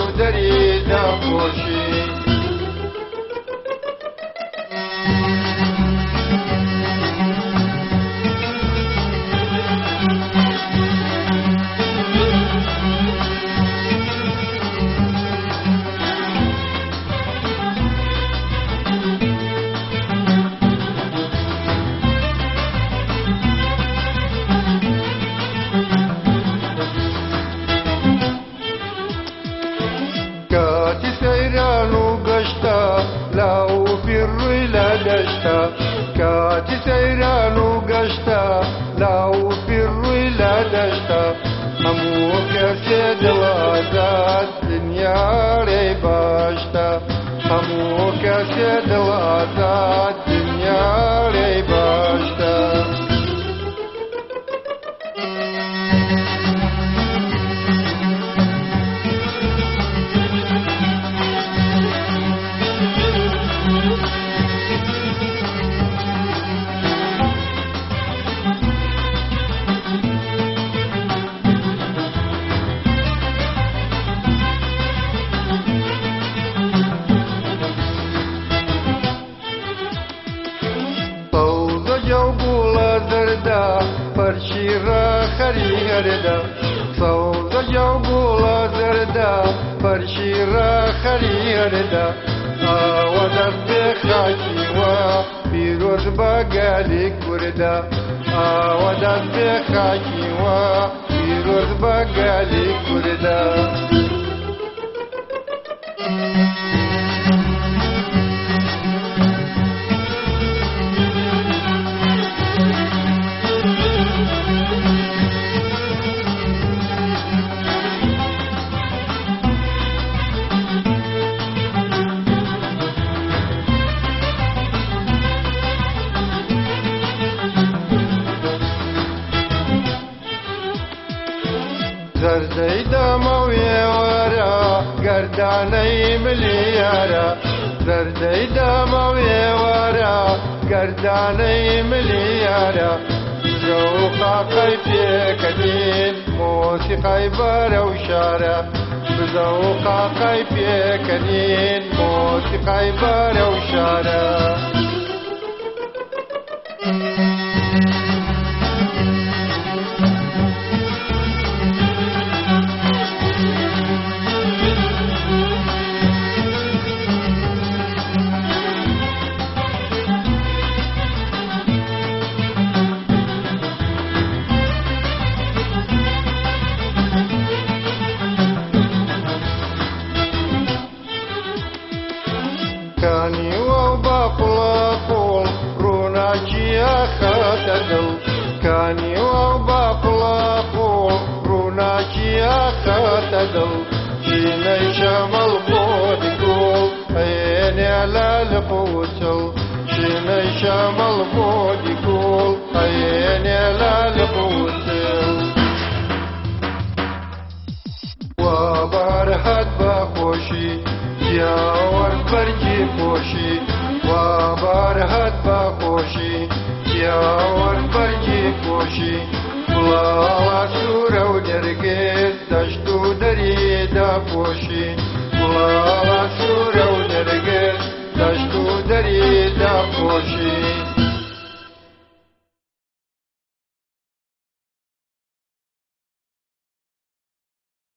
دەری داپۆشی کاتی سەیران و گەشتە لاو پیڕووی لە دەشتە کاتی سەیران و گەشتە لاو پیڕووی لە دەشتە هەموو کەسێ دڵازاد دنیاڕێی باشتە هەموو کەسێ دڵازاد دنیاڕێی باشتە پەرچی ڕاخەری هەردا سەوزەجە و گوڵە زەردا پەرچی ڕاخەری هەردا ئاوە دەست بێ خاکیوە پیرۆز بە گالی کووردا ئاوە دەست بێ خاکیوە پیرۆز بە گالی کووردا زەردەی دامەوێوەرە گەردانەی ملیارە زەردەی دامەوێوەرە گەردانەی ملیارە زە و قاقەی پێکەنین مۆسیقای بەرە و شارە بزە و قاقەی پێکەنین مۆسیقای بەرە و شارە کانیوە و باقوڵە قوڵ ڕووناکیە خاتە دڵ کانیوە و باقوڵە قوڵ ڕووناکیە خاتە دڵ چینەی شەمەڵ بۆ دیگوڵ ئەێنێ لە لەپوچڵ چینەی شەمەڵ بۆ دیگوڵ ئەێنێ لە لەپوچڵ وا بارهات بەخۆشی یاوەرد بەرگی پۆشی وا بارهات بەخۆشی یاوەرد بەرگی پۆشی وڵاوە سوورە و نێرگێز دەشت و دەری داپۆشی وڵاوە سوورە و نێرگێز دەشت و دەری داپۆشی